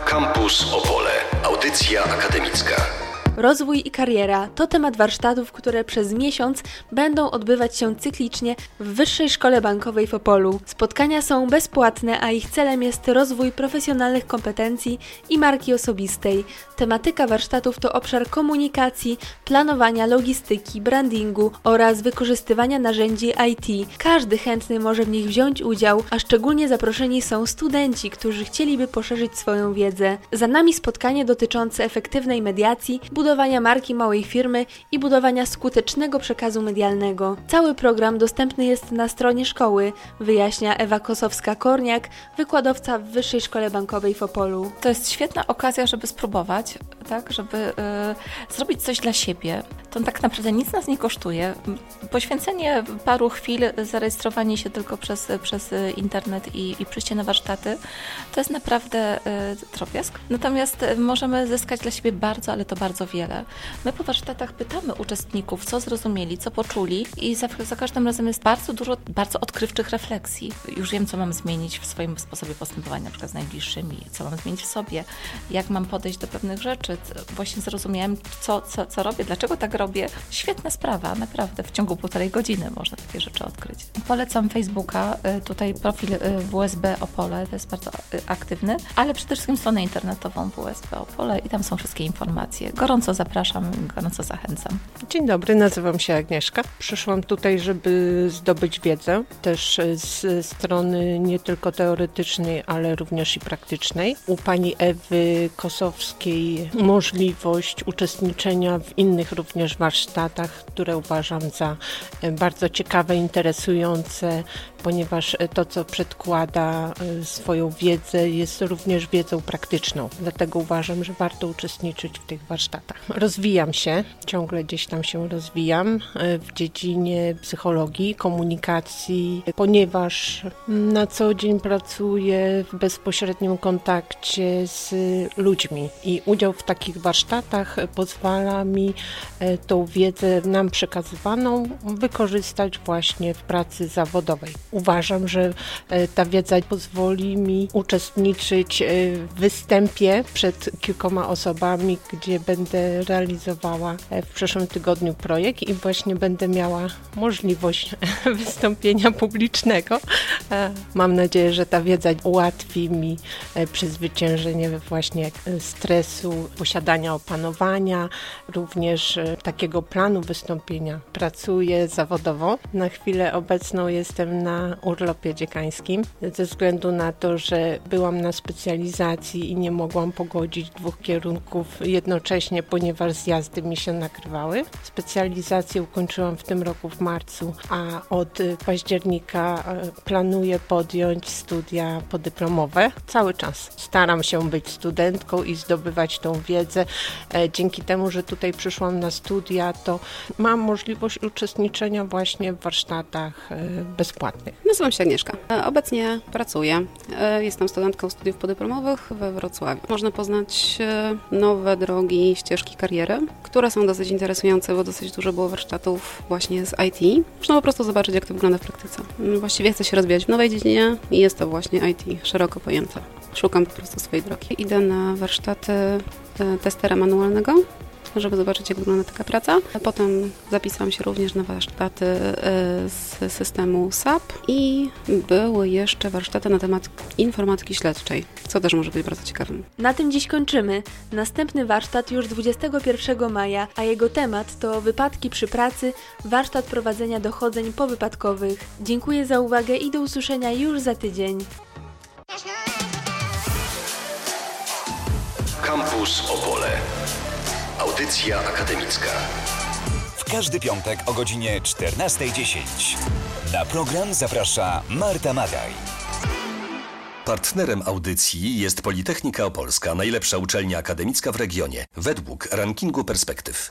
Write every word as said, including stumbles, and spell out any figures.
Campus Opole. Audycja akademicka. Rozwój i kariera to temat warsztatów, które przez miesiąc będą odbywać się cyklicznie w Wyższej Szkole Bankowej w Opolu. Spotkania są bezpłatne, a ich celem jest rozwój profesjonalnych kompetencji i marki osobistej. Tematyka warsztatów to obszar komunikacji, planowania, logistyki, brandingu oraz wykorzystywania narzędzi I T. Każdy chętny może w nich wziąć udział, a szczególnie zaproszeni są studenci, którzy chcieliby poszerzyć swoją wiedzę. Za nami spotkanie dotyczące efektywnej mediacji, budowania marki małej firmy i budowania skutecznego przekazu medialnego. Cały program dostępny jest na stronie szkoły, wyjaśnia Ewa Kosowska-Korniak, wykładowca w Wyższej Szkole Bankowej w Opolu. To jest świetna okazja, żeby spróbować, tak, żeby y, zrobić coś dla siebie. To tak naprawdę nic nas nie kosztuje. Poświęcenie paru chwil, zarejestrowanie się tylko przez, przez internet i, i przyjście na warsztaty, to jest naprawdę y, drobiazg. Natomiast możemy zyskać dla siebie bardzo, ale to bardzo wiele. My po warsztatach pytamy uczestników, co zrozumieli, co poczuli i za, za każdym razem jest bardzo dużo bardzo odkrywczych refleksji. Już wiem, co mam zmienić w swoim sposobie postępowania, na przykład z najbliższymi, co mam zmienić w sobie, jak mam podejść do pewnych rzeczy. Właśnie zrozumiałem, co, co, co robię, dlaczego tak robię. Świetna sprawa, naprawdę. W ciągu półtorej godziny można takie rzeczy odkryć. Polecam Facebooka, tutaj profil W S B Opole, to jest bardzo aktywny, ale przede wszystkim stronę internetową W S B Opole i tam są wszystkie informacje. Gorąco zapraszam, gorąco zachęcam. Dzień dobry, nazywam się Agnieszka. Przyszłam tutaj, żeby zdobyć wiedzę, też z strony nie tylko teoretycznej, ale również i praktycznej. U pani Ewy Kosowskiej możliwość uczestniczenia w innych również warsztatach, które uważam za bardzo ciekawe, interesujące, ponieważ to, co przedkłada swoją wiedzę, jest również wiedzą praktyczną. Dlatego uważam, że warto uczestniczyć w tych warsztatach. Rozwijam się, ciągle gdzieś tam się rozwijam w dziedzinie psychologii, komunikacji, ponieważ na co dzień pracuję w bezpośrednim kontakcie z ludźmi i udział w takich warsztatach pozwala mi tą wiedzę nam przekazywaną wykorzystać właśnie w pracy zawodowej. Uważam, że ta wiedza pozwoli mi uczestniczyć w występie przed kilkoma osobami, gdzie będę realizowała w przyszłym tygodniu projekt i właśnie będę miała możliwość wystąpienia publicznego. Mam nadzieję, że ta wiedza ułatwi mi przezwyciężenie właśnie stresu, posiadania opanowania, również takiego planu wystąpienia. Pracuję zawodowo. Na chwilę obecną jestem na urlopie dziekańskim ze względu na to, że byłam na specjalizacji i nie mogłam pogodzić dwóch kierunków jednocześnie, ponieważ zjazdy mi się nakrywały. Specjalizację ukończyłam w tym roku w marcu, a od października planuję podjąć studia podyplomowe. Cały czas staram się być studentką i zdobywać tą wiedzę. Dzięki temu, że tutaj przyszłam na studia, to mam możliwość uczestniczenia właśnie w warsztatach bezpłatnych. Nazywam się Agnieszka. Obecnie pracuję. Jestem studentką studiów podyplomowych we Wrocławiu. Można poznać nowe drogi, ścieżki kariery, które są dosyć interesujące, bo dosyć dużo było warsztatów właśnie z I T. Można po prostu zobaczyć, jak to wygląda w praktyce. Właściwie chcę się rozwijać w nowej dziedzinie i jest to właśnie I T, szeroko pojęte. Szukam po prostu swojej drogi. Idę na warsztaty testera manualnego, żeby zobaczyć, jak wygląda taka praca. Potem zapisałam się również na warsztaty z systemu S A P i były jeszcze warsztaty na temat informatyki śledczej, co też może być bardzo ciekawym. Na tym dziś kończymy. Następny warsztat już dwudziestego pierwszego maja, a jego temat to wypadki przy pracy, warsztat prowadzenia dochodzeń powypadkowych. Dziękuję za uwagę i do usłyszenia już za tydzień. Campus Opole. Audycja akademicka. W każdy piątek o godzinie czternasta dziesięć. Na program zaprasza Marta Madaj. Partnerem audycji jest Politechnika Opolska, najlepsza uczelnia akademicka w regionie, według rankingu Perspektyw.